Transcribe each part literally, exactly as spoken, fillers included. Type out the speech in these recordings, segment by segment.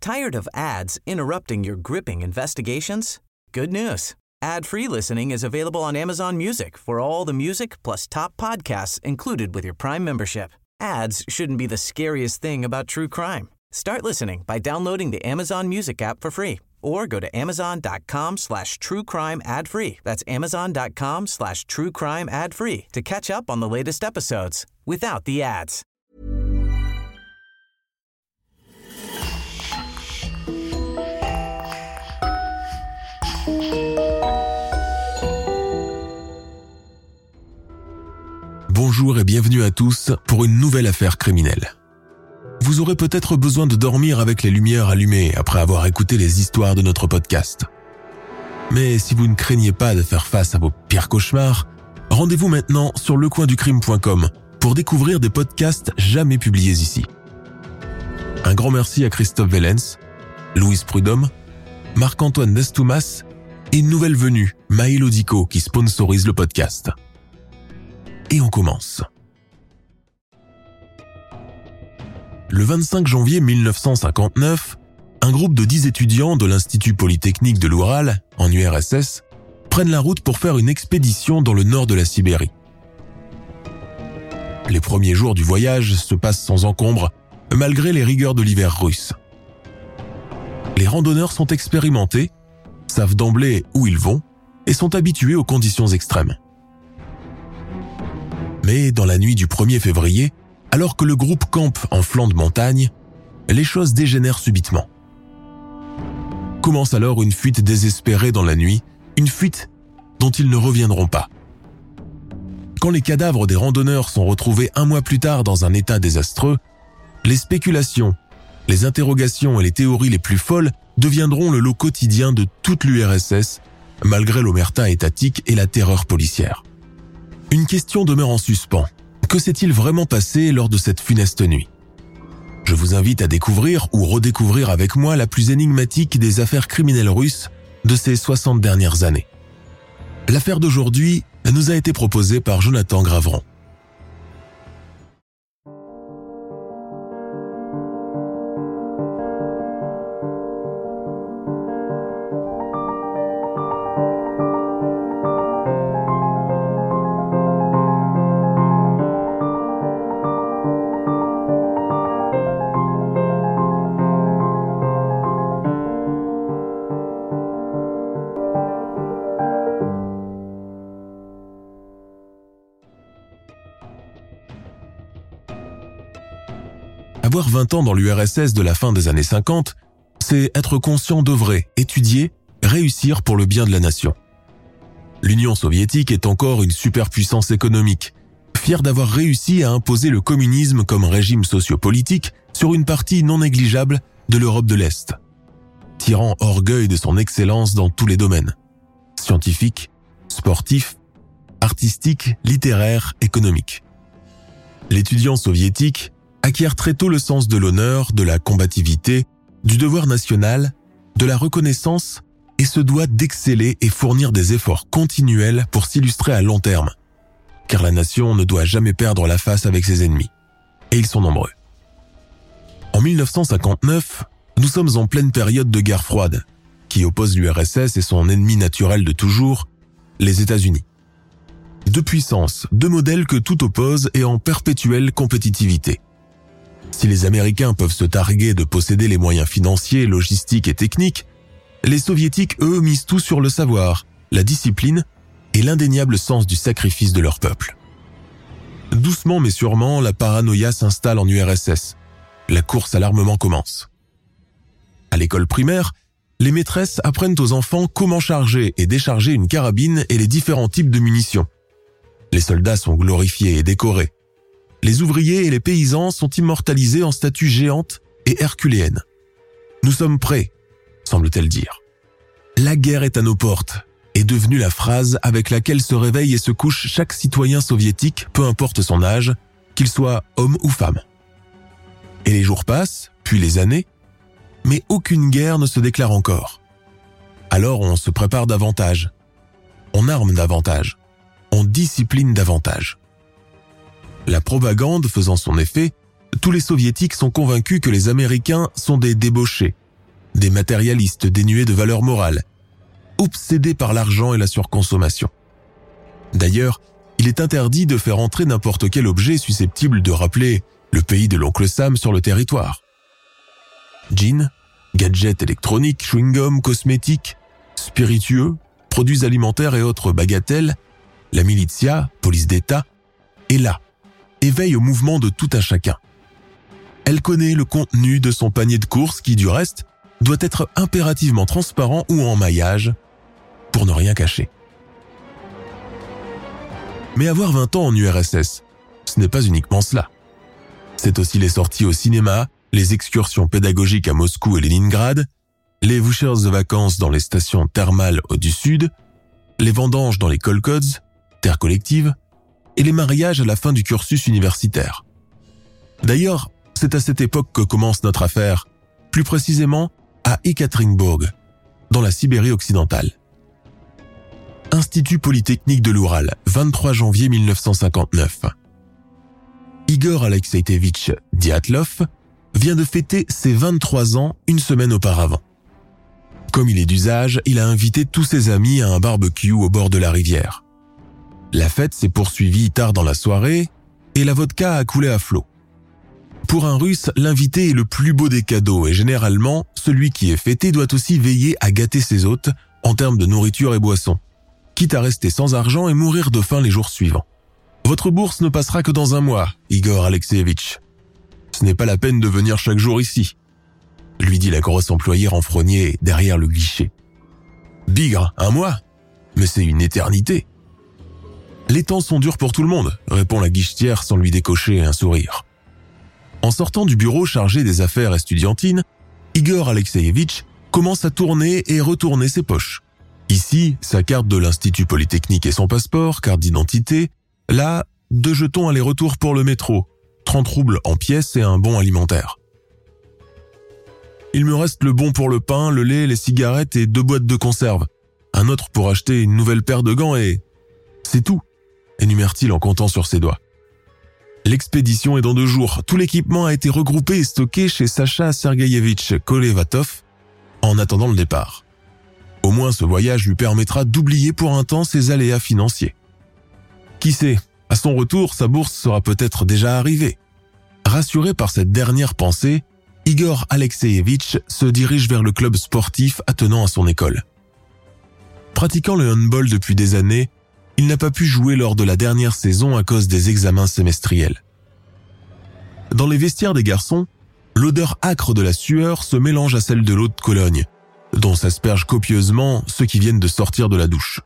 Tired of ads interrupting your gripping investigations? Good news. Ad-free listening is available on Amazon Music for all the music plus top podcasts included with your Prime membership. Ads shouldn't be the scariest thing about true crime. Start listening by downloading the Amazon Music app for free or go to amazon.com slash true crime ad free. That's amazon.com slash true crime ad free to catch up on the latest episodes without the ads. Bonjour et bienvenue à tous pour une nouvelle affaire criminelle. Vous aurez peut-être besoin de dormir avec les lumières allumées après avoir écouté les histoires de notre podcast. Mais si vous ne craignez pas de faire face à vos pires cauchemars, rendez-vous maintenant sur lecoinducrime point com pour découvrir des podcasts jamais publiés ici. Un grand merci à Christophe Vellens, Louise Prudhomme, Marc-Antoine Destoumas et une nouvelle venue, Maël Odico, qui sponsorise le podcast. Et on commence. Le vingt-cinq janvier mille neuf cent cinquante-neuf, un groupe de dix étudiants de l'Institut Polytechnique de l'Oural, en U R S S, prennent la route pour faire une expédition dans le nord de la Sibérie. Les premiers jours du voyage se passent sans encombre, malgré les rigueurs de l'hiver russe. Les randonneurs sont expérimentés, savent d'emblée où ils vont et sont habitués aux conditions extrêmes. Mais dans la nuit du premier février, alors que le groupe campe en flanc de montagne, les choses dégénèrent subitement. Commence alors une fuite désespérée dans la nuit, une fuite dont ils ne reviendront pas. Quand les cadavres des randonneurs sont retrouvés un mois plus tard dans un état désastreux, les spéculations, les interrogations et les théories les plus folles deviendront le lot quotidien de toute l'U R S S, malgré l'omerta étatique et la terreur policière. Une question demeure en suspens. Que s'est-il vraiment passé lors de cette funeste nuit ? Je vous invite à découvrir ou redécouvrir avec moi la plus énigmatique des affaires criminelles russes de ces soixante dernières années. L'affaire d'aujourd'hui nous a été proposée par Jonathan Gravron. Avoir vingt ans dans l'U R S S de la fin des années cinquante, c'est être conscient d'œuvrer, étudier, réussir pour le bien de la nation. L'Union soviétique est encore une superpuissance économique, fière d'avoir réussi à imposer le communisme comme régime sociopolitique sur une partie non négligeable de l'Europe de l'Est, tirant orgueil de son excellence dans tous les domaines, scientifiques, sportifs, artistiques, littéraires, économiques. L'étudiant soviétique acquiert très tôt le sens de l'honneur, de la combativité, du devoir national, de la reconnaissance et se doit d'exceller et fournir des efforts continuels pour s'illustrer à long terme, car la nation ne doit jamais perdre la face avec ses ennemis, et ils sont nombreux. En mille neuf cent cinquante-neuf, nous sommes en pleine période de guerre froide, qui oppose l'U R S S et son ennemi naturel de toujours, les États-Unis. Deux puissances, deux modèles que tout oppose et en perpétuelle compétitivité. Si les Américains peuvent se targuer de posséder les moyens financiers, logistiques et techniques, les Soviétiques, eux, misent tout sur le savoir, la discipline et l'indéniable sens du sacrifice de leur peuple. Doucement mais sûrement, la paranoïa s'installe en U R S S. La course à l'armement commence. À l'école primaire, les maîtresses apprennent aux enfants comment charger et décharger une carabine et les différents types de munitions. Les soldats sont glorifiés et décorés. Les ouvriers et les paysans sont immortalisés en statues géantes et herculéennes. Nous sommes prêts, semble-t-elle dire. La guerre est à nos portes est devenue la phrase avec laquelle se réveille et se couche chaque citoyen soviétique, peu importe son âge, qu'il soit homme ou femme. Et les jours passent, puis les années, mais aucune guerre ne se déclare encore. Alors on se prépare davantage, on arme davantage, on discipline davantage. La propagande faisant son effet, tous les soviétiques sont convaincus que les Américains sont des débauchés, des matérialistes dénués de valeur morale, obsédés par l'argent et la surconsommation. D'ailleurs, il est interdit de faire entrer n'importe quel objet susceptible de rappeler le pays de l'oncle Sam sur le territoire. Jeans, gadgets électroniques, chewing-gum, cosmétiques, spiritueux, produits alimentaires et autres bagatelles, la militia, police d'État, est là et veille au mouvement de tout un chacun. Elle connaît le contenu de son panier de courses qui, du reste, doit être impérativement transparent ou en maillage pour ne rien cacher. Mais avoir vingt ans en U R S S, ce n'est pas uniquement cela. C'est aussi les sorties au cinéma, les excursions pédagogiques à Moscou et Leningrad, les vouchers de vacances dans les stations thermales du sud, les vendanges dans les kolkhods, terres collectives, et les mariages à la fin du cursus universitaire. D'ailleurs, c'est à cette époque que commence notre affaire, plus précisément à Ekaterinbourg, dans la Sibérie occidentale. Institut Polytechnique de l'Oural, vingt-trois janvier mille neuf cent cinquante-neuf. Igor Alexeïevitch Dyatlov vient de fêter ses vingt-trois ans une semaine auparavant. Comme il est d'usage, il a invité tous ses amis à un barbecue au bord de la rivière. La fête s'est poursuivie tard dans la soirée et la vodka a coulé à flot. Pour un Russe, l'invité est le plus beau des cadeaux et généralement, celui qui est fêté doit aussi veiller à gâter ses hôtes en termes de nourriture et boissons, quitte à rester sans argent et mourir de faim les jours suivants. Votre bourse ne passera que dans un mois, Igor Alexeïevitch. Ce n'est pas la peine de venir chaque jour ici, lui dit la grosse employée renfrognée derrière le guichet. Bigre, un mois? Mais c'est une éternité. Les temps sont durs pour tout le monde, répond la guichetière sans lui décocher un sourire. En sortant du bureau chargé des affaires estudiantines, Igor Alexeïevitch commence à tourner et retourner ses poches. Ici, sa carte de l'Institut Polytechnique et son passeport, carte d'identité. Là, deux jetons aller-retour pour le métro, trente roubles en pièces et un bon alimentaire. Il me reste le bon pour le pain, le lait, les cigarettes et deux boîtes de conserve. Un autre pour acheter une nouvelle paire de gants et... c'est tout, énumère-t-il en comptant sur ses doigts. L'expédition est dans deux jours. Tout l'équipement a été regroupé et stocké chez Sacha Sergeyevitch Kolevatov en attendant le départ. Au moins ce voyage lui permettra d'oublier pour un temps ses aléas financiers. Qui sait, à son retour, sa bourse sera peut-être déjà arrivée. Rassuré par cette dernière pensée, Igor Alexeïevitch se dirige vers le club sportif attenant à son école. Pratiquant le handball depuis des années, il n'a pas pu jouer lors de la dernière saison à cause des examens semestriels. Dans les vestiaires des garçons, l'odeur âcre de la sueur se mélange à celle de l'eau de Cologne, dont s'aspergent copieusement ceux qui viennent de sortir de la douche.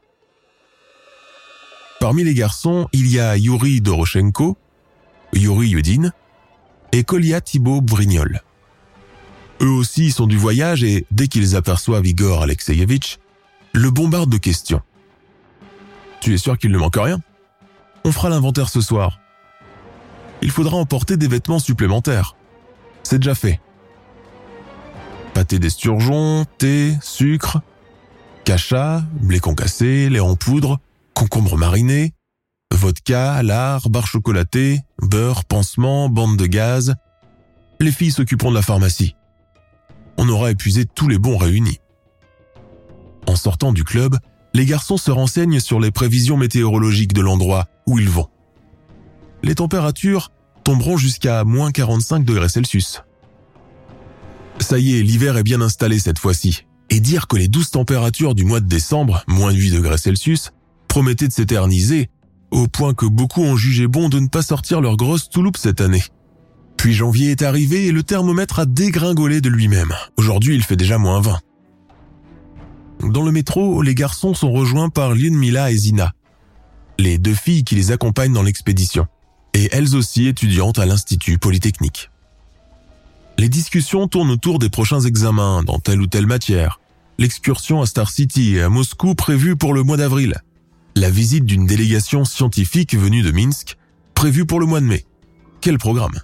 Parmi les garçons, il y a Yuri Doroshenko, Yuri Yudin et Kolia Thibaut Brignol. Eux aussi sont du voyage et, dès qu'ils aperçoivent Igor Alexeïevitch, le bombardent de questions. Tu es sûr qu'il ne manque rien? On fera l'inventaire ce soir. Il faudra emporter des vêtements supplémentaires. C'est déjà fait. Pâté d'esturgeon, thé, sucre, cacha, blé concassé, lait en poudre, concombre mariné, vodka, lard, barre chocolatée, beurre, pansement, bande de gaz. Les filles s'occuperont de la pharmacie. On aura épuisé tous les bons réunis. En sortant du club, les garçons se renseignent sur les prévisions météorologiques de l'endroit où ils vont. Les températures tomberont jusqu'à moins quarante-cinq degrés Celsius. Ça y est, l'hiver est bien installé cette fois-ci. Et dire que les douces températures du mois de décembre, moins huit degrés Celsius, promettaient de s'éterniser, au point que beaucoup ont jugé bon de ne pas sortir leur grosse touloupe cette année. Puis janvier est arrivé et le thermomètre a dégringolé de lui-même. Aujourd'hui, il fait déjà moins vingt. Dans le métro, les garçons sont rejoints par Lyudmila et Zina, les deux filles qui les accompagnent dans l'expédition, et elles aussi étudiantes à l'Institut Polytechnique. Les discussions tournent autour des prochains examens dans telle ou telle matière, l'excursion à Star City et à Moscou prévue pour le mois d'avril, la visite d'une délégation scientifique venue de Minsk prévue pour le mois de mai. Quel programme!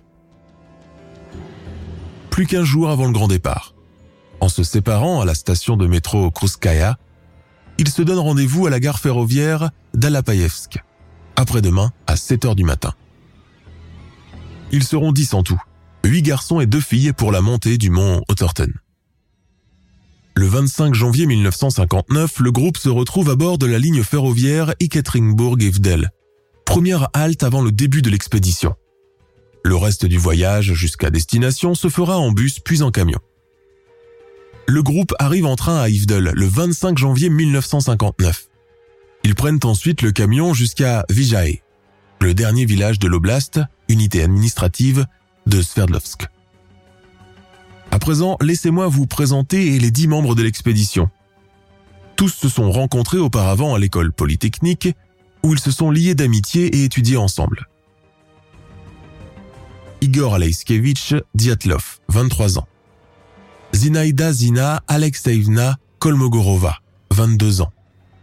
Plus qu'un jour avant le grand départ. En se séparant à la station de métro Krouskaya, ils se donnent rendez-vous à la gare ferroviaire d'Alapaïevsk, après-demain à sept heures du matin. Ils seront dix en tout, huit garçons et deux filles pour la montée du mont Otterten. Le vingt-cinq janvier mille neuf cent cinquante-neuf, le groupe se retrouve à bord de la ligne ferroviaire Ekaterinbourg-Eefdel, première halte avant le début de l'expédition. Le reste du voyage jusqu'à destination se fera en bus puis en camion. Le groupe arrive en train à Eefdel le vingt-cinq janvier mille neuf cent cinquante-neuf. Ils prennent ensuite le camion jusqu'à Vijaï, le dernier village de l'oblast, unité administrative de Sverdlovsk. À présent, laissez-moi vous présenter les dix membres de l'expédition. Tous se sont rencontrés auparavant à l'école polytechnique, où ils se sont liés d'amitié et étudiés ensemble. Igor Alekseïevitch Dyatlov, vingt-trois ans. Zinaïda Zina Alexeïevna Kolmogorova, vingt-deux ans.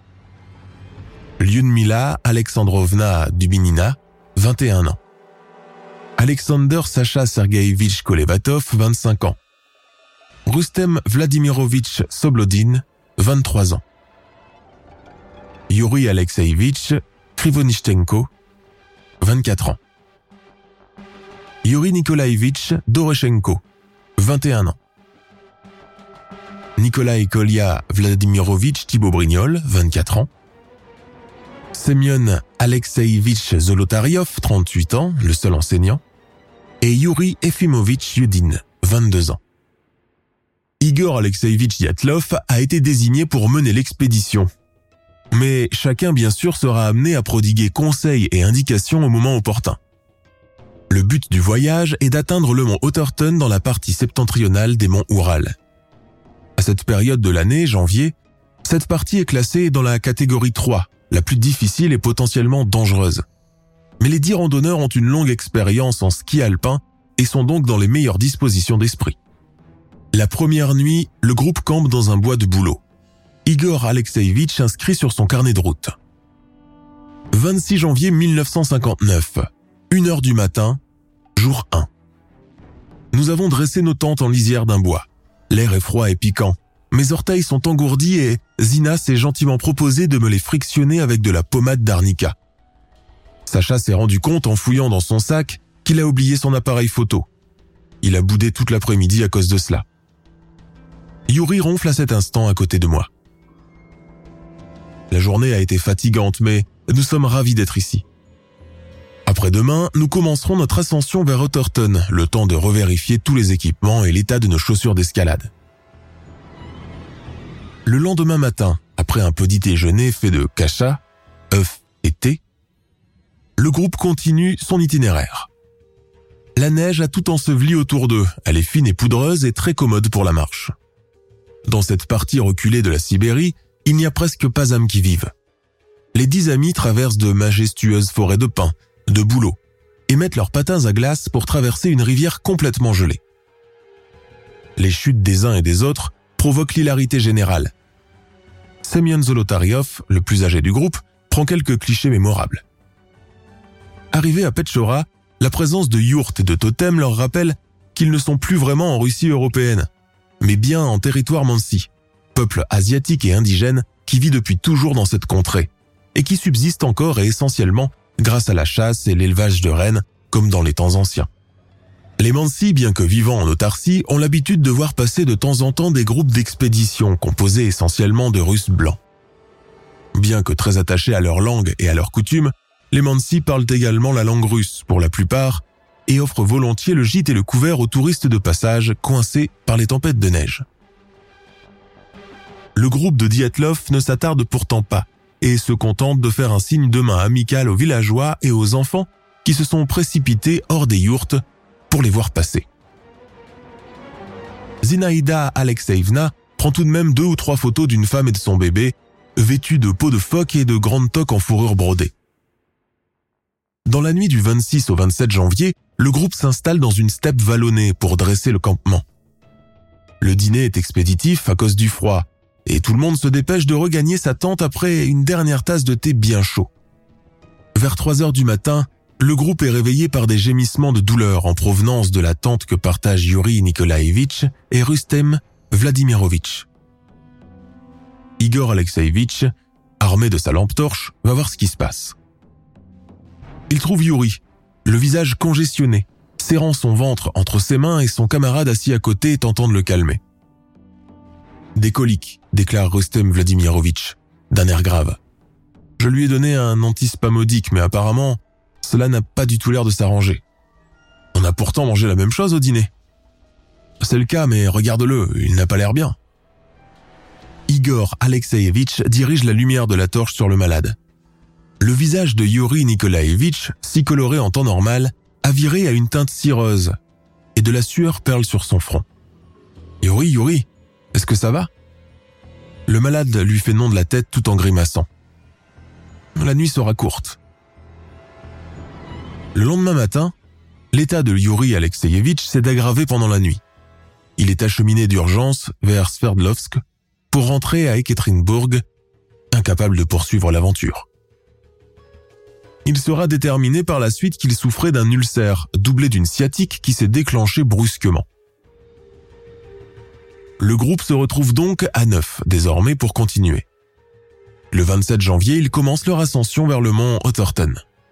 Lyudmila Alexandrovna Dubinina, vingt et un ans. Alexander Sacha Sergeïevitch Kolevatov, vingt-cinq ans. Rustem Vladimirovitch Soblodin, vingt-trois ans. Yuri Alexeïevitch Krivonishchenko, vingt-quatre ans. Yuri Nikolaevitch Doreshenko, vingt et un ans. Nikolai Kolya Vladimirovitch Thibaut-Brignol, vingt-quatre ans. Semyon Alexeïevitch Zolotaryov, trente-huit ans, le seul enseignant. Et Yuri Efimovitch Yudin, vingt-deux ans. Igor Alekseïevitch Dyatlov a été désigné pour mener l'expédition. Mais chacun, bien sûr, sera amené à prodiguer conseils et indications au moment opportun. Le but du voyage est d'atteindre le mont Otterton dans la partie septentrionale des monts Oural. À cette période de l'année, janvier, cette partie est classée dans la catégorie trois, la plus difficile et potentiellement dangereuse. Mais les dix randonneurs ont une longue expérience en ski alpin et sont donc dans les meilleures dispositions d'esprit. La première nuit, le groupe campe dans un bois de bouleaux. Igor Alekseïevitch inscrit sur son carnet de route. vingt-six janvier mille neuf cent cinquante-neuf, une heure du matin, jour un. Nous avons dressé nos tentes en lisière d'un bois. L'air est froid et piquant. Mes orteils sont engourdis et Zina s'est gentiment proposé de me les frictionner avec de la pommade d'arnica. Sacha s'est rendu compte en fouillant dans son sac qu'il a oublié son appareil photo. Il a boudé toute l'après-midi à cause de cela. Yuri ronfle à cet instant à côté de moi. La journée a été fatigante, mais nous sommes ravis d'être ici. Après-demain, nous commencerons notre ascension vers Otterton, le temps de revérifier tous les équipements et l'état de nos chaussures d'escalade. Le lendemain matin, après un petit déjeuner fait de kasha, œufs et thé, le groupe continue son itinéraire. La neige a tout enseveli autour d'eux, elle est fine et poudreuse et très commode pour la marche. Dans cette partie reculée de la Sibérie, il n'y a presque pas âme qui vive. Les dix amis traversent de majestueuses forêts de pins, de bouleaux, et mettent leurs patins à glace pour traverser une rivière complètement gelée. Les chutes des uns et des autres provoquent l'hilarité générale. Semyon Zolotaryov, le plus âgé du groupe, prend quelques clichés mémorables. Arrivés à Petchora, la présence de yourtes et de totems leur rappelle qu'ils ne sont plus vraiment en Russie européenne, mais bien en territoire mansi, peuple asiatique et indigène qui vit depuis toujours dans cette contrée, et qui subsiste encore et essentiellement grâce à la chasse et l'élevage de rennes, comme dans les temps anciens. Les Mansis, bien que vivant en autarcie, ont l'habitude de voir passer de temps en temps des groupes d'expéditions composés essentiellement de Russes blancs. Bien que très attachés à leur langue et à leurs coutumes, les Mansis parlent également la langue russe pour la plupart et offrent volontiers le gîte et le couvert aux touristes de passage coincés par les tempêtes de neige. Le groupe de Dyatlov ne s'attarde pourtant pas et se contente de faire un signe de main amical aux villageois et aux enfants qui se sont précipités hors des yourtes pour les voir passer. Zinaïda Alexeïevna prend tout de même deux ou trois photos d'une femme et de son bébé, vêtus de peaux de phoque et de grandes toques en fourrure brodée. Dans la nuit du vingt-six au vingt-sept janvier, le groupe s'installe dans une steppe vallonnée pour dresser le campement. Le dîner est expéditif à cause du froid, et tout le monde se dépêche de regagner sa tente après une dernière tasse de thé bien chaud. Vers trois heures du matin, le groupe est réveillé par des gémissements de douleur en provenance de la tente que partagent Yuri Nikolaevitch et Rustem Vladimirovitch. Igor Alekseïevitch, armé de sa lampe torche, va voir ce qui se passe. Il trouve Yuri, le visage congestionné, serrant son ventre entre ses mains et son camarade assis à côté tentant de le calmer. Des coliques, déclare Rustem Vladimirovitch, d'un air grave. Je lui ai donné un antispasmodique, mais apparemment, cela n'a pas du tout l'air de s'arranger. On a pourtant mangé la même chose au dîner. C'est le cas, mais regarde-le, il n'a pas l'air bien. Igor Alexeyevitch dirige la lumière de la torche sur le malade. Le visage de Yuri Nikolaevitch, si coloré en temps normal, a viré à une teinte cireuse, et de la sueur perle sur son front. « Yuri, Yuri, est-ce que ça va ?» Le malade lui fait non de la tête tout en grimaçant. La nuit sera courte. Le lendemain matin, l'état de Yuri Alexeyevitch s'est aggravé pendant la nuit. Il est acheminé d'urgence vers Sverdlovsk pour rentrer à Ekaterinbourg, incapable de poursuivre l'aventure. Il sera déterminé par la suite qu'il souffrait d'un ulcère, doublé d'une sciatique qui s'est déclenchée brusquement. Le groupe se retrouve donc à neuf, désormais, pour continuer. Le vingt-sept janvier, ils commencent leur ascension vers le mont Otterton.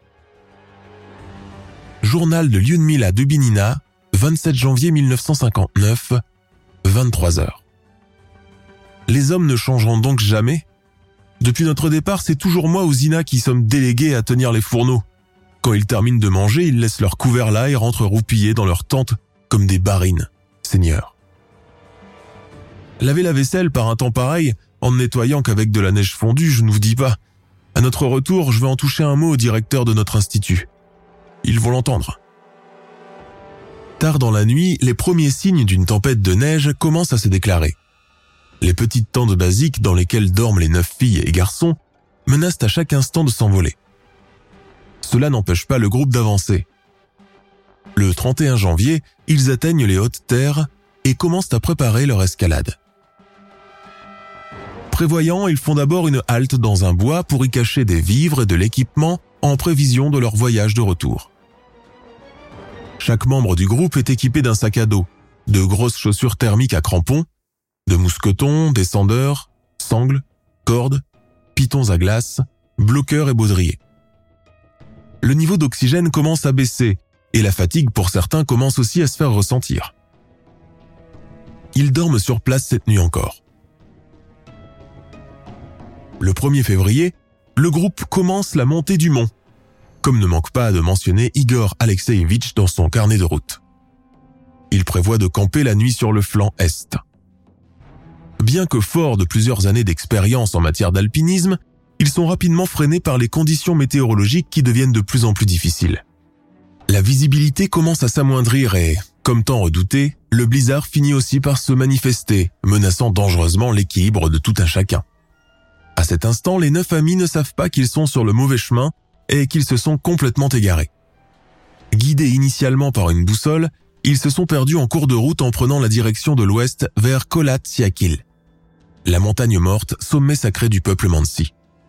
Journal de Lyudmila Dubinina, vingt-sept janvier mille neuf cent cinquante-neuf, vingt-trois heures. Les hommes ne changeront donc jamais. Depuis notre départ, c'est toujours moi ou Zina qui sommes délégués à tenir les fourneaux. Quand ils terminent de manger, ils laissent leur couvert là et rentrent roupillés dans leur tente comme des barines, seigneur. Laver la vaisselle par un temps pareil, en ne nettoyant qu'avec de la neige fondue, je ne vous dis pas. À notre retour, je vais en toucher un mot au directeur de notre institut. Ils vont l'entendre. Tard dans la nuit, les premiers signes d'une tempête de neige commencent à se déclarer. Les petites tentes basiques dans lesquelles dorment les neuf filles et garçons menacent à chaque instant de s'envoler. Cela n'empêche pas le groupe d'avancer. Le trente et un janvier, ils atteignent les hautes terres et commencent à préparer leur escalade. Prévoyants, ils font d'abord une halte dans un bois pour y cacher des vivres et de l'équipement en prévision de leur voyage de retour. Chaque membre du groupe est équipé d'un sac à dos, de grosses chaussures thermiques à crampons, de mousquetons, descendeurs, sangles, cordes, pitons à glace, bloqueurs et baudriers. Le niveau d'oxygène commence à baisser et la fatigue pour certains commence aussi à se faire ressentir. Ils dorment sur place cette nuit encore. Le premier février, le groupe commence la montée du mont, comme ne manque pas de mentionner Igor Alexeyevitch dans son carnet de route. Il prévoit de camper la nuit sur le flanc est. Bien que forts de plusieurs années d'expérience en matière d'alpinisme, ils sont rapidement freinés par les conditions météorologiques qui deviennent de plus en plus difficiles. La visibilité commence à s'amoindrir et, comme tant redouté, le blizzard finit aussi par se manifester, menaçant dangereusement l'équilibre de tout un chacun. À cet instant, les neuf amis ne savent pas qu'ils sont sur le mauvais chemin et qu'ils se sont complètement égarés. Guidés initialement par une boussole, ils se sont perdus en cours de route en prenant la direction de l'ouest vers Kholat-Syakhl, la montagne morte, sommet sacré du peuple Mansi.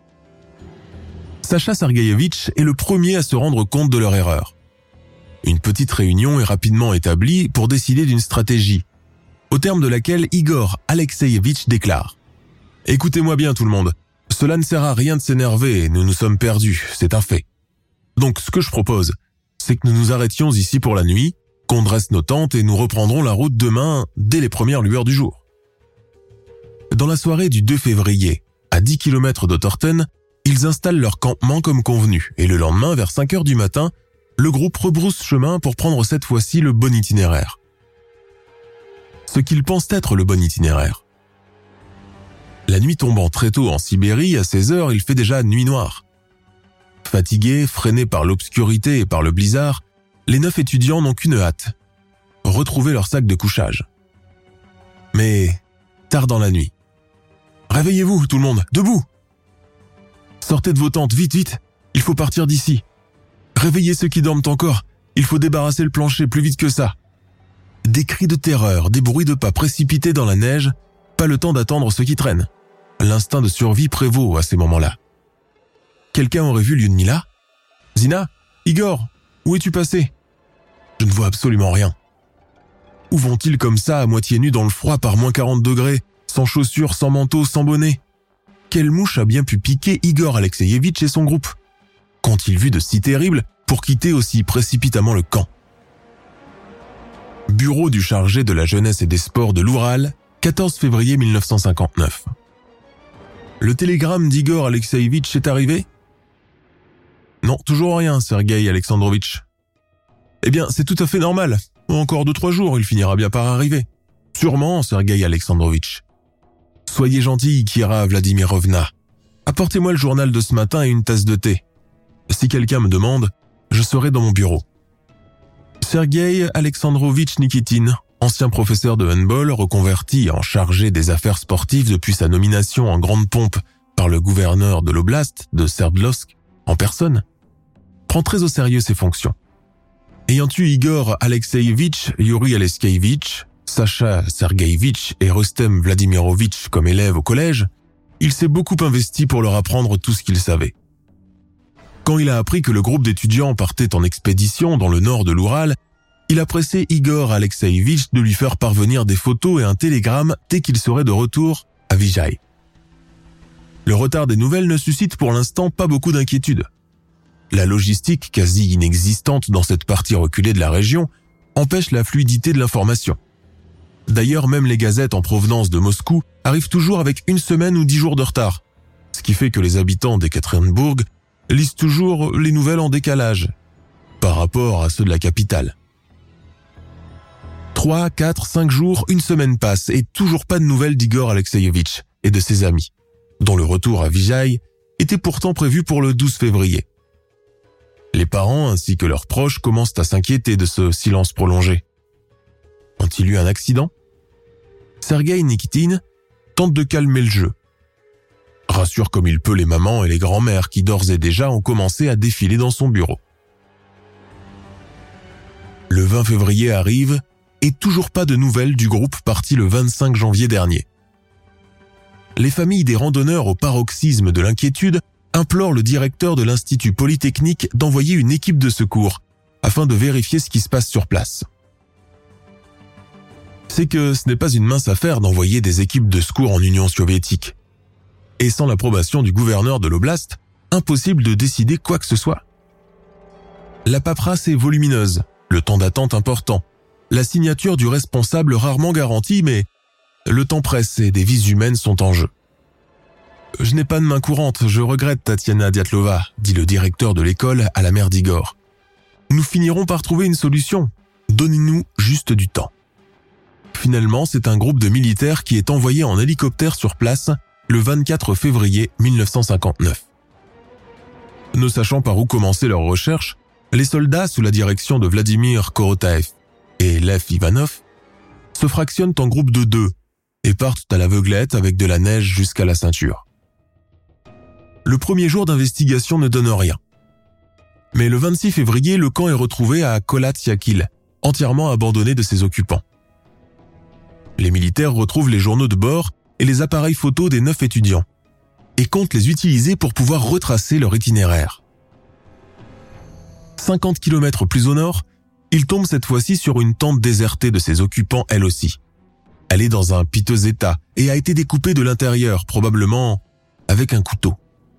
Sacha Sergeyevitch est le premier à se rendre compte de leur erreur. Une petite réunion est rapidement établie pour décider d'une stratégie, au terme de laquelle Igor Alexeyevitch déclare « Écoutez-moi bien tout le monde, cela ne sert à rien de s'énerver, nous nous sommes perdus, c'est un fait. Donc ce que je propose, c'est que nous nous arrêtions ici pour la nuit, qu'on dresse nos tentes et nous reprendrons la route demain dès les premières lueurs du jour. » Dans la soirée du deux février, à dix kilomètres d'Otterton, ils installent leur campement comme convenu et le lendemain, vers cinq heures du matin, le groupe rebrousse chemin pour prendre cette fois-ci le bon itinéraire. Ce qu'ils pensent être le bon itinéraire. La nuit tombant très tôt en Sibérie, à seize heures, il fait déjà nuit noire. Fatigués, freinés par l'obscurité et par le blizzard, les neuf étudiants n'ont qu'une hâte, retrouver leur sac de couchage. Mais, tard dans la nuit. « Réveillez-vous, tout le monde, debout ! Sortez de vos tentes, vite, vite, il faut partir d'ici. Réveillez ceux qui dorment encore, il faut débarrasser le plancher plus vite que ça. » Des cris de terreur, des bruits de pas précipités dans la neige, pas le temps d'attendre ceux qui traînent. L'instinct de survie prévaut à ces moments-là. Quelqu'un aurait vu Lyudmila ? Zina ? Igor ? Où es-tu passé ? Je ne vois absolument rien. Où vont-ils comme ça, à moitié nus dans le froid par moins quarante degrés, sans chaussures, sans manteau, sans bonnet ? Quelle mouche a bien pu piquer Igor Alexeyevitch et son groupe ? Qu'ont-ils vu de si terrible pour quitter aussi précipitamment le camp ? Bureau du chargé de la jeunesse et des sports de l'Oural, quatorze février mille neuf cent cinquante-neuf. Le télégramme d'Igor Alexeïevitch est arrivé ? Non, toujours rien, Sergueï Alexandrovitch. Eh bien, c'est tout à fait normal. Encore deux, trois jours, il finira bien par arriver. Sûrement, Sergueï Alexandrovitch. Soyez gentille, Kira Vladimirovna. Apportez-moi le journal de ce matin et une tasse de thé. Si quelqu'un me demande, je serai dans mon bureau. Sergueï Alexandrovitch Nikitin, ancien professeur de handball, reconverti en chargé des affaires sportives depuis sa nomination en grande pompe par le gouverneur de l'oblast de Sverdlovsk en personne, prend très au sérieux ses fonctions. Ayant eu Igor Alexeïevitch, Yuri Alexeïevitch, Sacha Sergueïevitch et Rustem Vladimirovitch comme élèves au collège, il s'est beaucoup investi pour leur apprendre tout ce qu'il savait. Quand il a appris que le groupe d'étudiants partait en expédition dans le nord de l'Oural, il a pressé Igor Alexeïevitch de lui faire parvenir des photos et un télégramme dès qu'il serait de retour à Vijay. Le retard des nouvelles ne suscite pour l'instant pas beaucoup d'inquiétude. La logistique quasi inexistante dans cette partie reculée de la région empêche la fluidité de l'information. D'ailleurs, même les gazettes en provenance de Moscou arrivent toujours avec une semaine ou dix jours de retard, ce qui fait que les habitants d'Ekaterinbourg lisent toujours les nouvelles en décalage par rapport à ceux de la capitale. Trois, quatre, cinq jours, une semaine passe et toujours pas de nouvelles d'Igor Alexeïevitch et de ses amis, dont le retour à Vijay était pourtant prévu pour le douze février. Les parents ainsi que leurs proches commencent à s'inquiéter de ce silence prolongé. Ont-ils eu un accident ? Sergueï Nikitin tente de calmer le jeu. Rassure comme il peut les mamans et les grands-mères qui d'ores et déjà ont commencé à défiler dans son bureau. Le vingt février arrive et toujours pas de nouvelles du groupe parti le vingt-cinq janvier dernier. Les familles des randonneurs au paroxysme de l'inquiétude implorent le directeur de l'Institut Polytechnique d'envoyer une équipe de secours afin de vérifier ce qui se passe sur place. C'est que ce n'est pas une mince affaire d'envoyer des équipes de secours en Union soviétique. Et sans l'approbation du gouverneur de l'oblast, impossible de décider quoi que ce soit. La paperasse est volumineuse, le temps d'attente important, la signature du responsable rarement garantie, mais le temps presse et des vies humaines sont en jeu. « Je n'ai pas de main courante, je regrette Tatiana Diatlova », dit le directeur de l'école à la mère d'Igor. « Nous finirons par trouver une solution. Donnez-nous juste du temps. » Finalement, c'est un groupe de militaires qui est envoyé en hélicoptère sur place le vingt-quatre février mille neuf cent cinquante-neuf. Ne sachant par où commencer leurs recherches, les soldats sous la direction de Vladimir Korotaev et Lev Ivanov se fractionnent en groupes de deux et partent à l'aveuglette avec de la neige jusqu'à la ceinture. Le premier jour d'investigation ne donne rien. Mais le vingt-six février, le camp est retrouvé à Kolat-Yakil, entièrement abandonné de ses occupants. Les militaires retrouvent les journaux de bord et les appareils photos des neuf étudiants et comptent les utiliser pour pouvoir retracer leur itinéraire. cinquante kilomètres plus au nord, ils tombent cette fois-ci sur une tente désertée de ses occupants elle aussi. Elle est dans un piteux état et a été découpée de l'intérieur, probablement avec un couteau.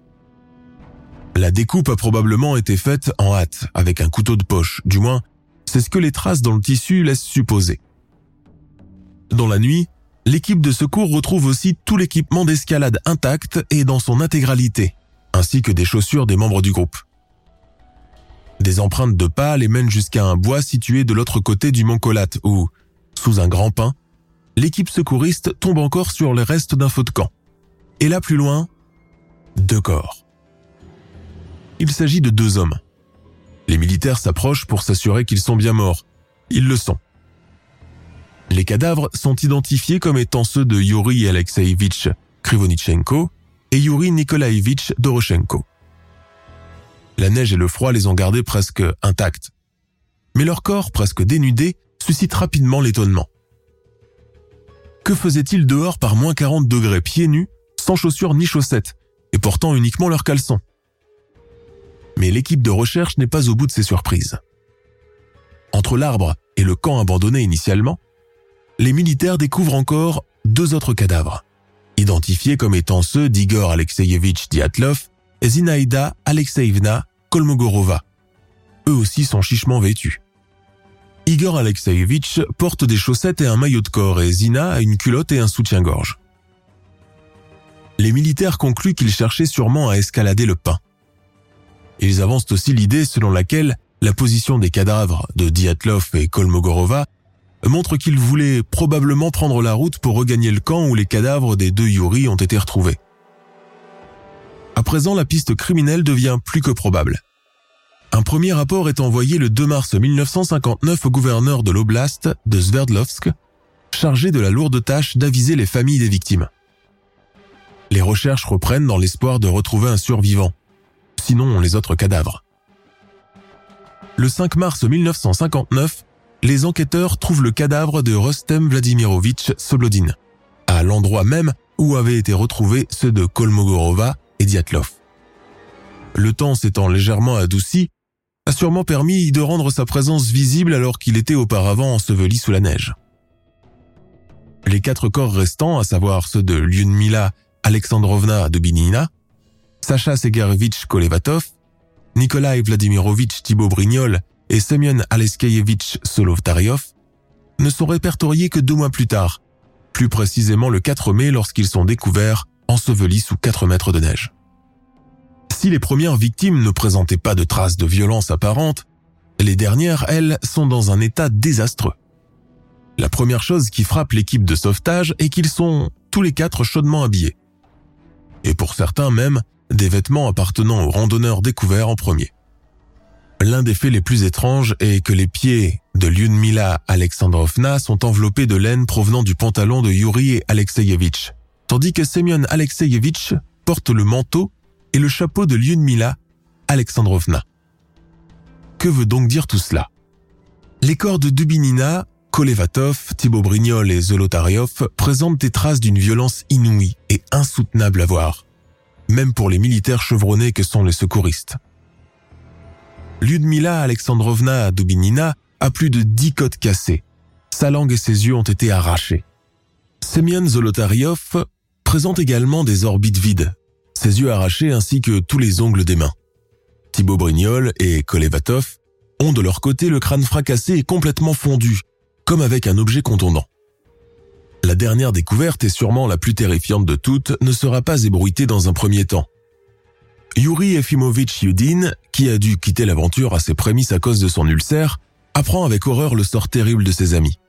La découpe a probablement été faite en hâte, avec un couteau de poche, du moins, c'est ce que les traces dans le tissu laissent supposer. Dans la nuit, l'équipe de secours retrouve aussi tout l'équipement d'escalade intact et dans son intégralité, ainsi que des chaussures des membres du groupe. Des empreintes de pas les mènent jusqu'à un bois situé de l'autre côté du mont Kolat où, sous un grand pin, l'équipe secouriste tombe encore sur les restes d'un feu de camp. Et là plus loin, deux corps. Il s'agit de deux hommes. Les militaires s'approchent pour s'assurer qu'ils sont bien morts. Ils le sont. Les cadavres sont identifiés comme étant ceux de Yuri Alexeïevitch Krivonichenko et Yuri Nikolaïevitch Doroshenko. La neige et le froid les ont gardés presque intacts. Mais leur corps, presque dénudé, suscite rapidement l'étonnement. Que faisaient-ils dehors par moins quarante degrés, pieds nus, sans chaussures ni chaussettes, et portant uniquement leurs caleçons ? Mais l'équipe de recherche n'est pas au bout de ses surprises. Entre l'arbre et le camp abandonné initialement, les militaires découvrent encore deux autres cadavres, identifiés comme étant ceux d'Igor Alexeïevitch Diatlov et Zinaïda Alexeïevna Kolmogorova. Eux aussi sont chichement vêtus. Igor Alexeyevitch porte des chaussettes et un maillot de corps et Zina a une culotte et un soutien-gorge. Les militaires concluent qu'ils cherchaient sûrement à escalader le Pin. Ils avancent aussi l'idée selon laquelle la position des cadavres de Dyatlov et Kolmogorova montre qu'ils voulaient probablement prendre la route pour regagner le camp où les cadavres des deux Yuri ont été retrouvés. À présent, la piste criminelle devient plus que probable. Un premier rapport est envoyé le deux mars mille neuf cent cinquante-neuf au gouverneur de l'oblast de Sverdlovsk, chargé de la lourde tâche d'aviser les familles des victimes. Les recherches reprennent dans l'espoir de retrouver un survivant, sinon les autres cadavres. Le cinq mars mille neuf cent cinquante-neuf, les enquêteurs trouvent le cadavre de Rostem Vladimirovitch Soblodin, à l'endroit même où avaient été retrouvés ceux de Kolmogorova et Dyatlov. Le temps s'étant légèrement adouci, a sûrement permis de rendre sa présence visible alors qu'il était auparavant enseveli sous la neige. Les quatre corps restants, à savoir ceux de Lyudmila Alexandrovna Dubinina, Sacha Sergeyevitch Kolevatov, Nikolai Vladimirovitch Thibault-Brignol et Semyon Alexeyevitch Solovtariov, ne sont répertoriés que deux mois plus tard, plus précisément le quatre mai lorsqu'ils sont découverts ensevelis sous quatre mètres de neige. Si les premières victimes ne présentaient pas de traces de violence apparentes, les dernières, elles, sont dans un état désastreux. La première chose qui frappe l'équipe de sauvetage est qu'ils sont tous les quatre chaudement habillés. Et pour certains même, des vêtements appartenant aux randonneurs découverts en premier. L'un des faits les plus étranges est que les pieds de Lyudmila Alexandrovna sont enveloppés de laine provenant du pantalon de Yuri Alexeyevitch, tandis que Semyon Alexeyevitch porte le manteau et le chapeau de Lyudmila Alexandrovna. Que veut donc dire tout cela? Les corps de Dubinina, Kolevatov, Thibault-Brignol et Zolotariov présentent des traces d'une violence inouïe et insoutenable à voir, même pour les militaires chevronnés que sont les secouristes. Lyudmila Alexandrovna Dubinina a plus de dix côtes cassées. Sa langue et ses yeux ont été arrachés. Semyon Zolotariov présente également des orbites vides, ses yeux arrachés ainsi que tous les ongles des mains. Thibault-Brignol et Kolevatov ont de leur côté le crâne fracassé et complètement fondu, comme avec un objet contondant. La dernière découverte, et sûrement la plus terrifiante de toutes, ne sera pas ébruitée dans un premier temps. Yuri Efimovitch Yudin, qui a dû quitter l'aventure à ses prémices à cause de son ulcère, apprend avec horreur le sort terrible de ses amis.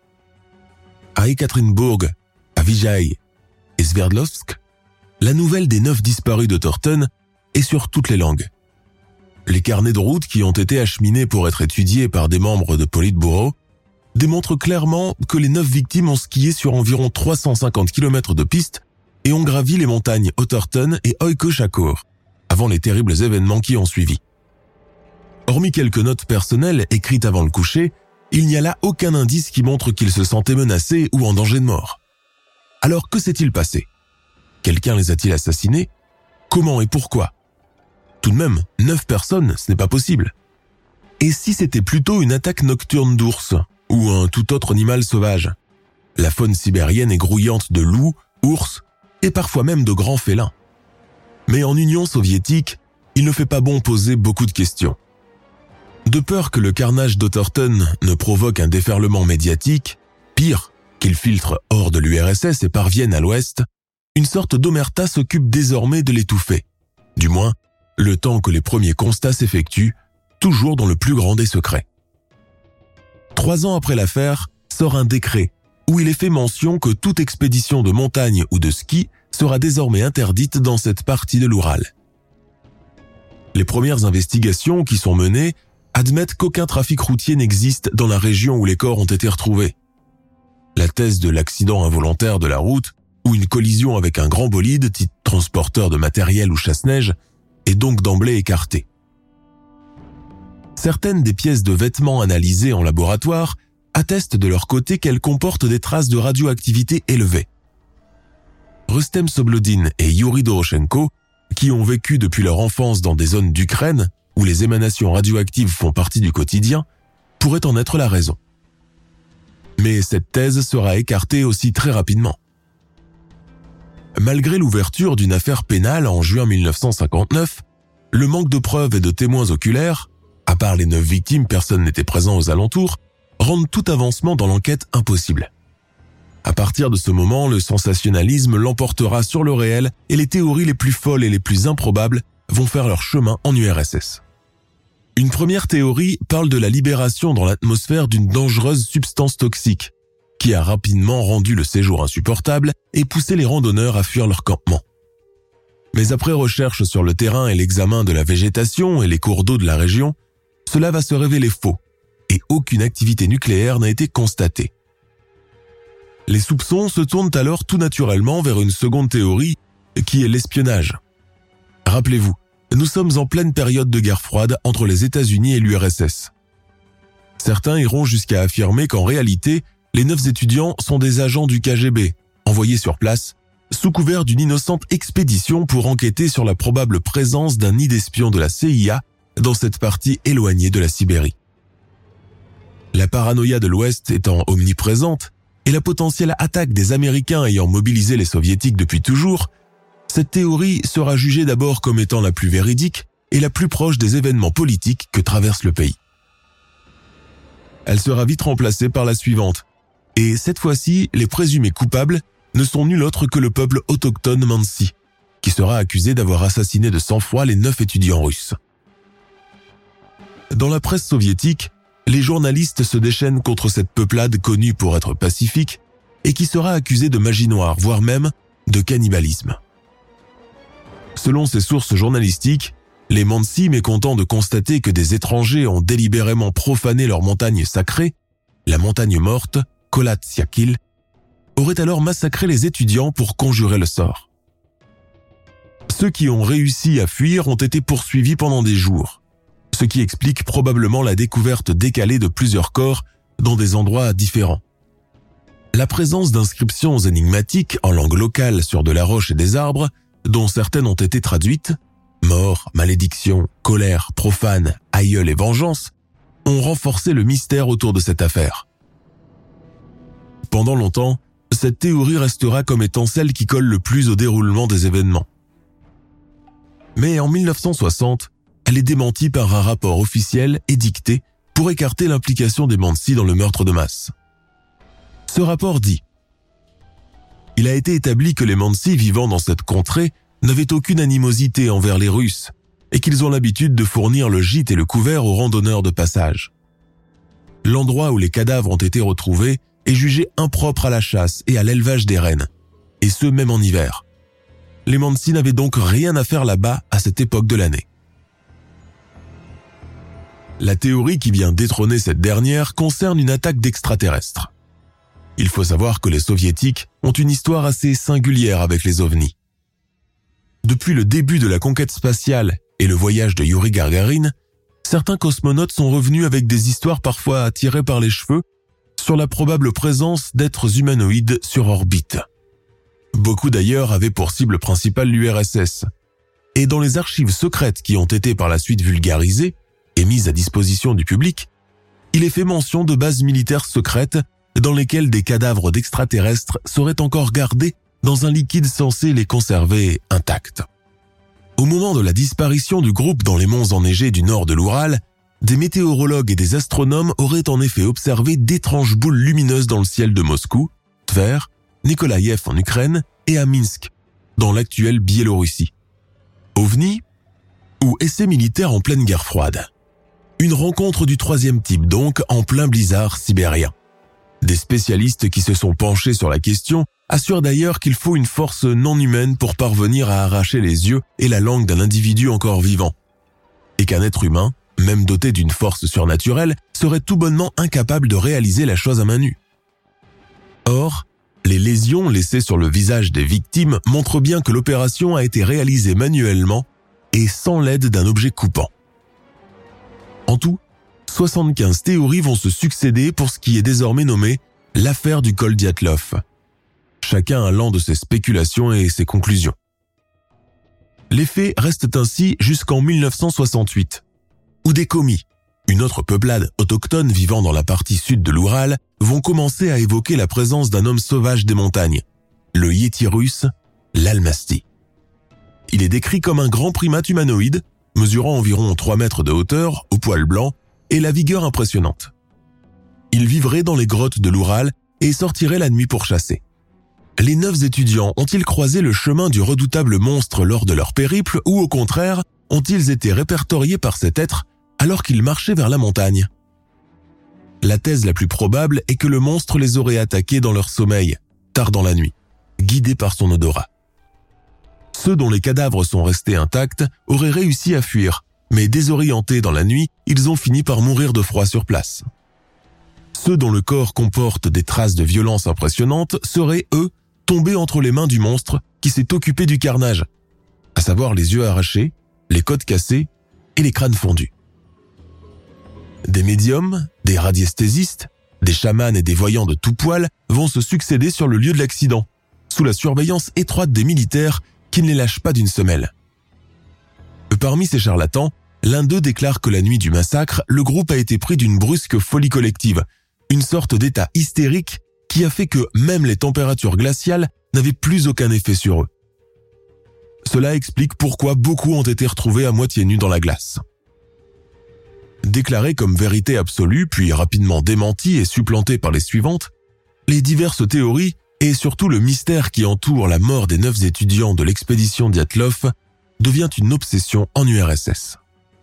À Ekaterinbourg, à Vijay et Sverdlovsk, la nouvelle des neuf disparus de Torten est sur toutes les langues. Les carnets de route qui ont été acheminés pour être étudiés par des membres de Politburo démontrent clairement que les neuf victimes ont skié sur environ trois cent cinquante kilomètres de piste et ont gravi les montagnes Otorten et Oykoshakur avant les terribles événements qui ont suivi. Hormis quelques notes personnelles écrites avant le coucher, il n'y a là aucun indice qui montre qu'ils se sentaient menacés ou en danger de mort. Alors que s'est-il passé? Quelqu'un les a-t-il assassinés? Comment et pourquoi? Tout de même, neuf personnes, ce n'est pas possible. Et si c'était plutôt une attaque nocturne d'ours ou un tout autre animal sauvage? La faune sibérienne est grouillante de loups, ours et parfois même de grands félins. Mais en Union soviétique, il ne fait pas bon poser beaucoup de questions. De peur que le carnage d'Otorten ne provoque un déferlement médiatique, pire, qu'il filtre hors de l'U R S S et parvienne à l'Ouest, une sorte d'omerta s'occupe désormais de l'étouffer. Du moins, le temps que les premiers constats s'effectuent, toujours dans le plus grand des secrets. Trois ans après l'affaire, sort un décret où il est fait mention que toute expédition de montagne ou de ski sera désormais interdite dans cette partie de l'Oural. Les premières investigations qui sont menées admettent qu'aucun trafic routier n'existe dans la région où les corps ont été retrouvés. La thèse de l'accident involontaire de la route ou une collision avec un grand bolide, type transporteur de matériel ou chasse-neige, est donc d'emblée écartée. Certaines des pièces de vêtements analysées en laboratoire attestent de leur côté qu'elles comportent des traces de radioactivité élevées. Rustem Soblodin et Yuri Doroshenko, qui ont vécu depuis leur enfance dans des zones d'Ukraine où les émanations radioactives font partie du quotidien, pourraient en être la raison. Mais cette thèse sera écartée aussi très rapidement. Malgré l'ouverture d'une affaire pénale en juin mille neuf cent cinquante-neuf, le manque de preuves et de témoins oculaires, à part les neuf victimes, personne n'était présent aux alentours, rendent tout avancement dans l'enquête impossible. À partir de ce moment, le sensationnalisme l'emportera sur le réel et les théories les plus folles et les plus improbables vont faire leur chemin en U R S S. Une première théorie parle de la libération dans l'atmosphère d'une dangereuse substance toxique qui a rapidement rendu le séjour insupportable et poussé les randonneurs à fuir leur campement. Mais après recherche sur le terrain et l'examen de la végétation et les cours d'eau de la région, cela va se révéler faux et aucune activité nucléaire n'a été constatée. Les soupçons se tournent alors tout naturellement vers une seconde théorie qui est l'espionnage. Rappelez-vous, nous sommes en pleine période de guerre froide entre les États-Unis et l'U R S S. Certains iront jusqu'à affirmer qu'en réalité, les neuf étudiants sont des agents du K G B, envoyés sur place, sous couvert d'une innocente expédition pour enquêter sur la probable présence d'un nid d'espions de la C I A dans cette partie éloignée de la Sibérie. La paranoïa de l'Ouest étant omniprésente et la potentielle attaque des Américains ayant mobilisé les Soviétiques depuis toujours, cette théorie sera jugée d'abord comme étant la plus véridique et la plus proche des événements politiques que traverse le pays. Elle sera vite remplacée par la suivante, et cette fois-ci, les présumés coupables ne sont nul autre que le peuple autochtone Mansi, qui sera accusé d'avoir assassiné de sang-froid les neuf étudiants russes. Dans la presse soviétique, les journalistes se déchaînent contre cette peuplade connue pour être pacifique et qui sera accusée de magie noire, voire même de cannibalisme. Selon ces sources journalistiques, les Mansi, mécontents de constater que des étrangers ont délibérément profané leur montagne sacrée, la montagne morte, Kholat-Syakhl, auraient alors massacré les étudiants pour conjurer le sort. Ceux qui ont réussi à fuir ont été poursuivis pendant des jours, ce qui explique probablement la découverte décalée de plusieurs corps dans des endroits différents. La présence d'inscriptions énigmatiques en langue locale sur de la roche et des arbres, dont certaines ont été traduites, mort, malédiction, colère, profane, aïeul et vengeance, ont renforcé le mystère autour de cette affaire. Pendant longtemps, cette théorie restera comme étant celle qui colle le plus au déroulement des événements. Mais en mille neuf cent soixante, elle est démentie par un rapport officiel édicté pour écarter l'implication des Mansi dans le meurtre de masse. Ce rapport dit « Il a été établi que les Mansi vivant dans cette contrée n'avaient aucune animosité envers les Russes et qu'ils ont l'habitude de fournir le gîte et le couvert aux randonneurs de passage. L'endroit où les cadavres ont été retrouvés est jugé impropre à la chasse et à l'élevage des rennes, et ce même en hiver. Les Mansi n'avaient donc rien à faire là-bas à cette époque de l'année. » La théorie qui vient détrôner cette dernière concerne une attaque d'extraterrestres. Il faut savoir que les Soviétiques ont une histoire assez singulière avec les ovnis. Depuis le début de la conquête spatiale et le voyage de Youri Gagarin, certains cosmonautes sont revenus avec des histoires parfois tirées par les cheveux sur la probable présence d'êtres humanoïdes sur orbite. Beaucoup d'ailleurs avaient pour cible principale l'U R S S. Et dans les archives secrètes qui ont été par la suite vulgarisées et mises à disposition du public, il est fait mention de bases militaires secrètes dans lesquelles des cadavres d'extraterrestres seraient encore gardés dans un liquide censé les conserver intacts. Au moment de la disparition du groupe dans les monts enneigés du nord de l'Oural, des météorologues et des astronomes auraient en effet observé d'étranges boules lumineuses dans le ciel de Moscou, Tver, Nikolaïev en Ukraine et à Minsk, dans l'actuelle Biélorussie. OVNI ou essai militaire en pleine guerre froide. Une rencontre du troisième type donc en plein blizzard sibérien. Des spécialistes qui se sont penchés sur la question assurent d'ailleurs qu'il faut une force non humaine pour parvenir à arracher les yeux et la langue d'un individu encore vivant, et qu'un être humain, même doté d'une force surnaturelle, serait tout bonnement incapable de réaliser la chose à main nue. Or, les lésions laissées sur le visage des victimes montrent bien que l'opération a été réalisée manuellement et sans l'aide d'un objet coupant. En tout, soixante-quinze théories vont se succéder pour ce qui est désormais nommé l'affaire du col Dyatlov, chacun allant de ses spéculations et ses conclusions. Les faits restent ainsi jusqu'en mille neuf cent soixante-huit, où des Komis, une autre peuplade autochtone vivant dans la partie sud de l'Oural, vont commencer à évoquer la présence d'un homme sauvage des montagnes, le Yéti russe, l'Almasty. Il est décrit comme un grand primate humanoïde, mesurant environ trois mètres de hauteur, au poil blanc, et la vigueur impressionnante. Ils vivraient dans les grottes de l'Oural et sortiraient la nuit pour chasser. Les neuf étudiants ont-ils croisé le chemin du redoutable monstre lors de leur périple ou au contraire, ont-ils été répertoriés par cet être alors qu'ils marchaient vers la montagne ? La thèse la plus probable est que le monstre les aurait attaqués dans leur sommeil, tard dans la nuit, guidés par son odorat. Ceux dont les cadavres sont restés intacts auraient réussi à fuir, mais désorientés dans la nuit, ils ont fini par mourir de froid sur place. Ceux dont le corps comporte des traces de violence impressionnantes seraient, eux, tombés entre les mains du monstre qui s'est occupé du carnage, à savoir les yeux arrachés, les côtes cassées et les crânes fondus. Des médiums, des radiesthésistes, des chamans et des voyants de tout poil vont se succéder sur le lieu de l'accident, sous la surveillance étroite des militaires qui ne les lâchent pas d'une semelle. Parmi ces charlatans, l'un d'eux déclare que la nuit du massacre, le groupe a été pris d'une brusque folie collective, une sorte d'état hystérique qui a fait que même les températures glaciales n'avaient plus aucun effet sur eux. Cela explique pourquoi beaucoup ont été retrouvés à moitié nus dans la glace. Déclarées comme vérité absolue, puis rapidement démenties et supplantées par les suivantes, les diverses théories et surtout le mystère qui entoure la mort des neuf étudiants de l'expédition Dyatlov devient une obsession en U R S S.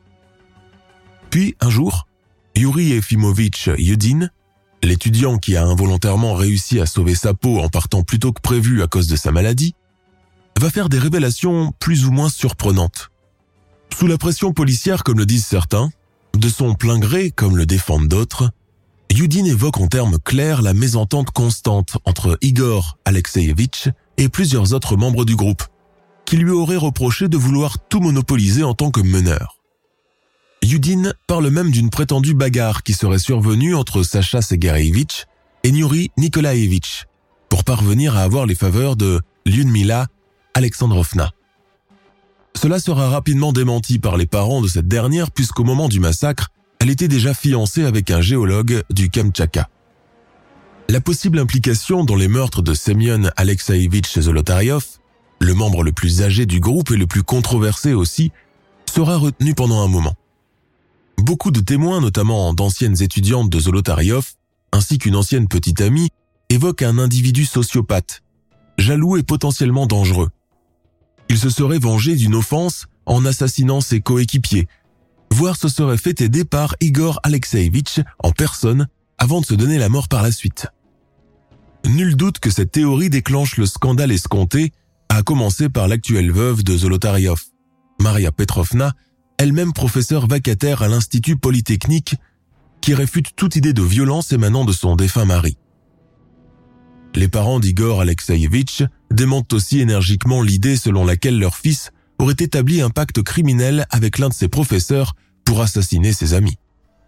Puis, un jour, Yuri Efimovitch Yudin, l'étudiant qui a involontairement réussi à sauver sa peau en partant plus tôt que prévu à cause de sa maladie, va faire des révélations plus ou moins surprenantes. Sous la pression policière comme le disent certains, de son plein gré comme le défendent d'autres, Yudin évoque en termes clairs la mésentente constante entre Igor Alexeyevitch et plusieurs autres membres du groupe, qui lui auraient reproché de vouloir tout monopoliser en tant que meneur. Yudin parle même d'une prétendue bagarre qui serait survenue entre Sacha Sergeyevitch et Yuri Nikolaevitch pour parvenir à avoir les faveurs de Lyudmila Alexandrovna. Cela sera rapidement démenti par les parents de cette dernière puisqu'au moment du massacre, elle était déjà fiancée avec un géologue du Kamtchatka. La possible implication dans les meurtres de Semyon Alexeyevitch Zolotaryov, le membre le plus âgé du groupe et le plus controversé aussi, sera retenue pendant un moment. Beaucoup de témoins, notamment d'anciennes étudiantes de Zolotaryov, ainsi qu'une ancienne petite amie, évoquent un individu sociopathe, jaloux et potentiellement dangereux. Il se serait vengé d'une offense en assassinant ses coéquipiers, voire se serait fait aider par Igor Alexeyevitch en personne avant de se donner la mort par la suite. Nul doute que cette théorie déclenche le scandale escompté, à commencer par l'actuelle veuve de Zolotaryov, Maria Petrovna, elle-même professeure vacataire à l'Institut Polytechnique, qui réfute toute idée de violence émanant de son défunt mari. Les parents d'Igor Alexeyevitch démentent aussi énergiquement l'idée selon laquelle leur fils aurait établi un pacte criminel avec l'un de ses professeurs pour assassiner ses amis.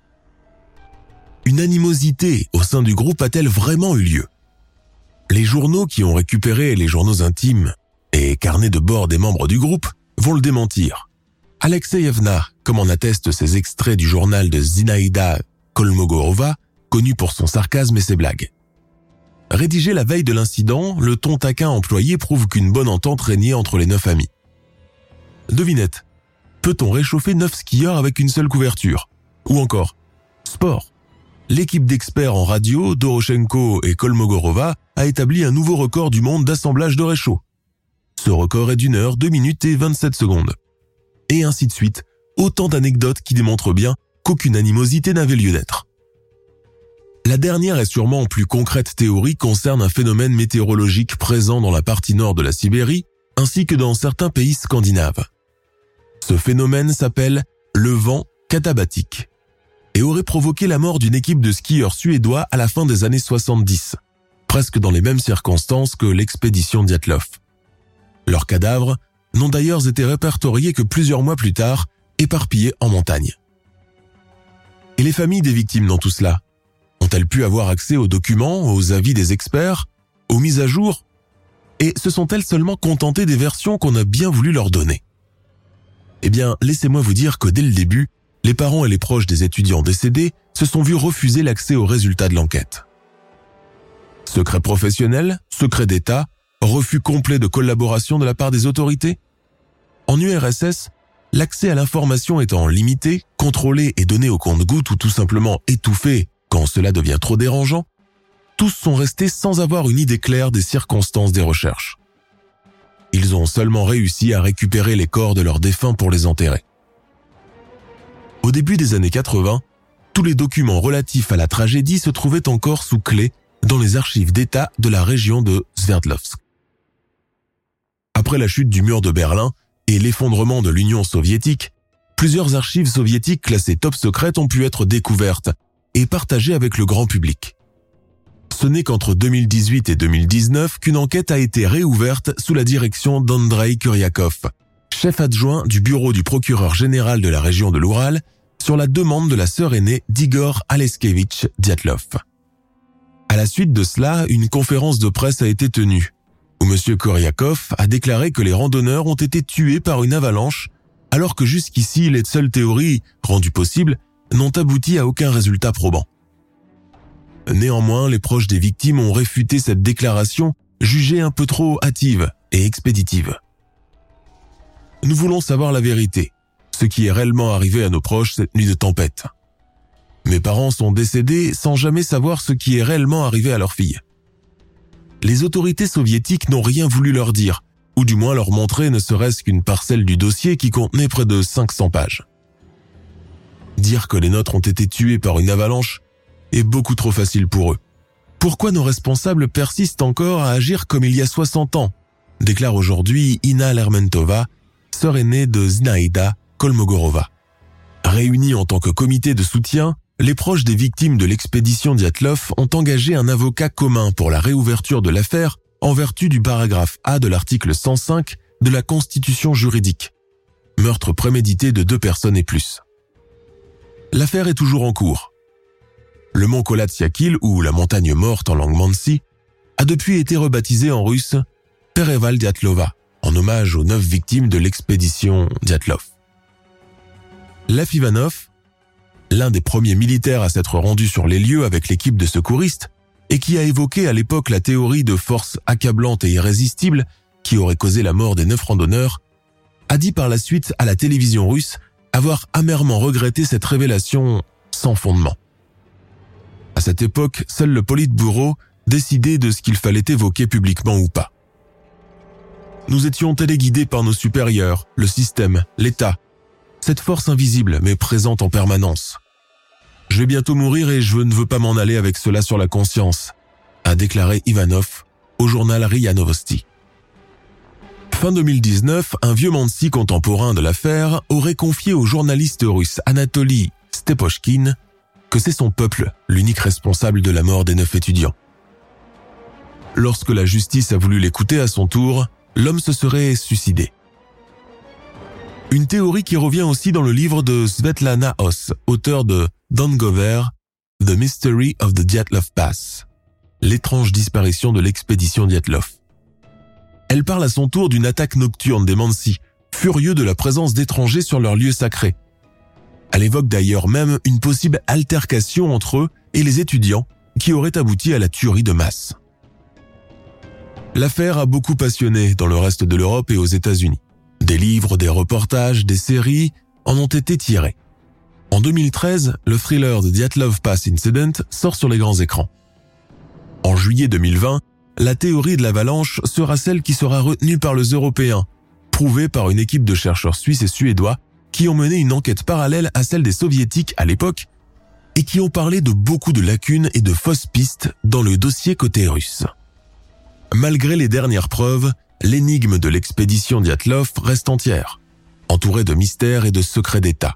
Une animosité au sein du groupe a-t-elle vraiment eu lieu ? Les journaux qui ont récupéré les journaux intimes et carnets de bord des membres du groupe vont le démentir. Alexeyevna, comme en attestent ces extraits du journal de Zinaïda Kolmogorova, connu pour son sarcasme et ses blagues. Rédigé la veille de l'incident, le ton taquin employé prouve qu'une bonne entente régnait entre les neuf amis. Devinette, peut-on réchauffer neuf skieurs avec une seule couverture ? Ou encore, sport. L'équipe d'experts en radio, Doroshenko et Kolmogorova, a établi un nouveau record du monde d'assemblage de réchaud. Ce record est d'une heure, deux minutes et vingt-sept secondes. Et ainsi de suite, autant d'anecdotes qui démontrent bien qu'aucune animosité n'avait lieu d'être. La dernière et sûrement plus concrète théorie concerne un phénomène météorologique présent dans la partie nord de la Sibérie, ainsi que dans certains pays scandinaves. Ce phénomène s'appelle le vent katabatique et aurait provoqué la mort d'une équipe de skieurs suédois à la fin des années soixante-dix, presque dans les mêmes circonstances que l'expédition Dyatlov. Leurs cadavres n'ont d'ailleurs été répertoriés que plusieurs mois plus tard, éparpillés en montagne. Et les familles des victimes dans tout cela ? Ont-elles pu avoir accès aux documents, aux avis des experts, aux mises à jour ? Et se sont-elles seulement contentées des versions qu'on a bien voulu leur donner ? Eh bien, laissez-moi vous dire que dès le début, les parents et les proches des étudiants décédés se sont vus refuser l'accès aux résultats de l'enquête. Secret professionnel, secret d'État, refus complet de collaboration de la part des autorités ? En U R S S, l'accès à l'information étant limité, contrôlé et donné au compte-gouttes ou tout simplement étouffé quand cela devient trop dérangeant, tous sont restés sans avoir une idée claire des circonstances des recherches. Ils ont seulement réussi à récupérer les corps de leurs défunts pour les enterrer. Au début des années quatre-vingts, tous les documents relatifs à la tragédie se trouvaient encore sous clé dans les archives d'État de la région de Sverdlovsk. Après la chute du mur de Berlin et l'effondrement de l'Union soviétique, plusieurs archives soviétiques classées top secrètes ont pu être découvertes et partagées avec le grand public. Ce n'est qu'entre deux mille dix-huit et deux mille dix-neuf qu'une enquête a été réouverte sous la direction d'Andrei Kuryakov, chef adjoint du bureau du procureur général de la région de l'Oural, sur la demande de la sœur aînée d'Igor Alekseevitch Dyatlov. À la suite de cela, une conférence de presse a été tenue, où M. Kuryakov a déclaré que les randonneurs ont été tués par une avalanche, alors que jusqu'ici, les seules théories, rendues possibles, n'ont abouti à aucun résultat probant. Néanmoins, les proches des victimes ont réfuté cette déclaration, jugée un peu trop hâtive et expéditive. Nous voulons savoir la vérité, ce qui est réellement arrivé à nos proches cette nuit de tempête. Mes parents sont décédés sans jamais savoir ce qui est réellement arrivé à leur fille. Les autorités soviétiques n'ont rien voulu leur dire, ou du moins leur montrer ne serait-ce qu'une parcelle du dossier qui contenait près de cinq cents pages. Dire que les nôtres ont été tués par une avalanche est beaucoup trop facile pour eux. Pourquoi nos responsables persistent encore à agir comme il y a soixante ans, déclare aujourd'hui Ina Lermontova, sœur aînée de Zinaïda Kolmogorova. Réunis en tant que comité de soutien, les proches des victimes de l'expédition Dyatlov ont engagé un avocat commun pour la réouverture de l'affaire en vertu du paragraphe A de l'article cent cinq de la Constitution juridique. Meurtre prémédité de deux personnes et plus. L'affaire est toujours en cours. Le mont Kolatsiakil, ou la montagne morte en langue mansi, a depuis été rebaptisé en russe Pereval Dyatlova, en hommage aux neuf victimes de l'expédition Dyatlov. Lev Ivanov, l'un des premiers militaires à s'être rendu sur les lieux avec l'équipe de secouristes et qui a évoqué à l'époque la théorie de force accablante et irrésistible qui aurait causé la mort des neuf randonneurs, a dit par la suite à la télévision russe avoir amèrement regretté cette révélation sans fondement. À cette époque, seul le Politburo décidait de ce qu'il fallait évoquer publiquement ou pas. Nous étions téléguidés par nos supérieurs, le système, l'État, cette force invisible mais présente en permanence. Je vais bientôt mourir et je ne veux pas m'en aller avec cela sur la conscience, a déclaré Ivanov au journal R I A Novosti. Fin deux mille dix-neuf, un vieux Mansi contemporain de l'affaire aurait confié au journaliste russe Anatoly Stepochkin que c'est son peuple l'unique responsable de la mort des neuf étudiants. Lorsque la justice a voulu l'écouter à son tour, l'homme se serait suicidé. Une théorie qui revient aussi dans le livre de Svetlana Os, auteur de Dongover, The Mystery of the Dyatlov Pass, l'étrange disparition de l'expédition Dyatlov. Elle parle à son tour d'une attaque nocturne des Mansi, furieux de la présence d'étrangers sur leur lieu sacré. Elle évoque d'ailleurs même une possible altercation entre eux et les étudiants qui aurait abouti à la tuerie de masse. L'affaire a beaucoup passionné dans le reste de l'Europe et aux États-Unis. Des livres, des reportages, des séries en ont été tirés. En deux mille treize, le thriller The Dyatlov Pass Incident sort sur les grands écrans. En juillet deux mille vingt, la théorie de l'avalanche sera celle qui sera retenue par les Européens, prouvée par une équipe de chercheurs suisses et suédois qui ont mené une enquête parallèle à celle des soviétiques à l'époque et qui ont parlé de beaucoup de lacunes et de fausses pistes dans le dossier côté russe. Malgré les dernières preuves, l'énigme de l'expédition Dyatlov reste entière, entourée de mystères et de secrets d'État.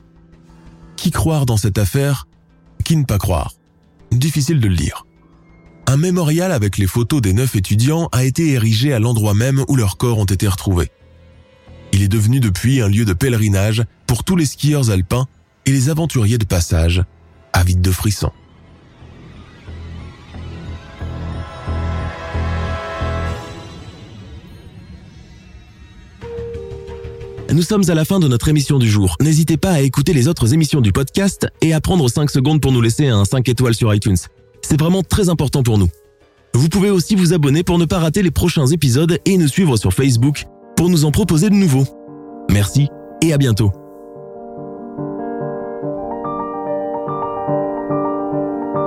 Qui croire dans cette affaire? Qui ne pas croire? Difficile de le dire. Un mémorial avec les photos des neuf étudiants a été érigé à l'endroit même où leurs corps ont été retrouvés. Il est devenu depuis un lieu de pèlerinage pour tous les skieurs alpins et les aventuriers de passage, avides de frissons. Nous sommes à la fin de notre émission du jour. N'hésitez pas à écouter les autres émissions du podcast et à prendre cinq secondes pour nous laisser un cinq étoiles sur iTunes. C'est vraiment très important pour nous. Vous pouvez aussi vous abonner pour ne pas rater les prochains épisodes et nous suivre sur Facebook pour nous en proposer de nouveaux. Merci et à bientôt.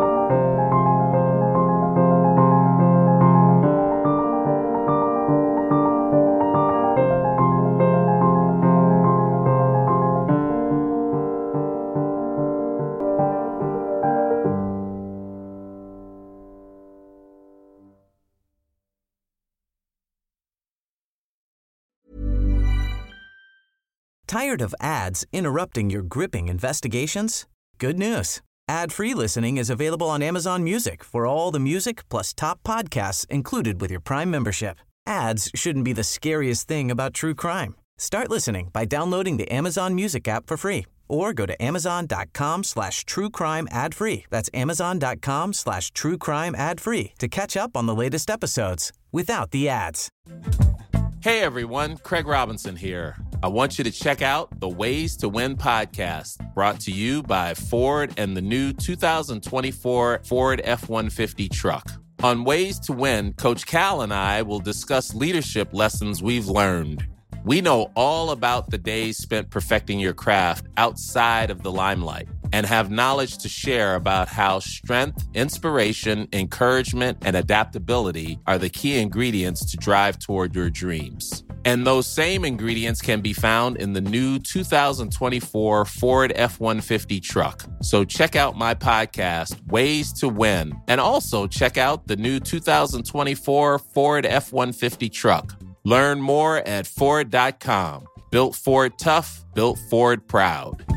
Tired of ads interrupting your gripping investigations? Good news. Ad-free listening is available on Amazon Music for all the music plus top podcasts included with your Prime membership. Ads shouldn't be the scariest thing about true crime. Start listening by downloading the Amazon Music app for free or go to amazon.com slash true crime ad free. That's amazon.com slash true crime ad free to catch up on the latest episodes without the ads. Hey everyone, Craig Robinson here. I want you to check out the Ways to Win podcast, brought to you by Ford and the new two thousand twenty-four Ford F one fifty truck. On Ways to Win, Coach Cal and I will discuss leadership lessons we've learned. We know all about the days spent perfecting your craft outside of the limelight and have knowledge to share about how strength, inspiration, encouragement, and adaptability are the key ingredients to drive toward your dreams. And those same ingredients can be found in the new two thousand twenty-four Ford F one fifty truck. So check out my podcast, Ways to Win, and also check out the new two thousand twenty-four Ford F one fifty truck. Learn more at Ford dot com. Built Ford tough, built Ford proud.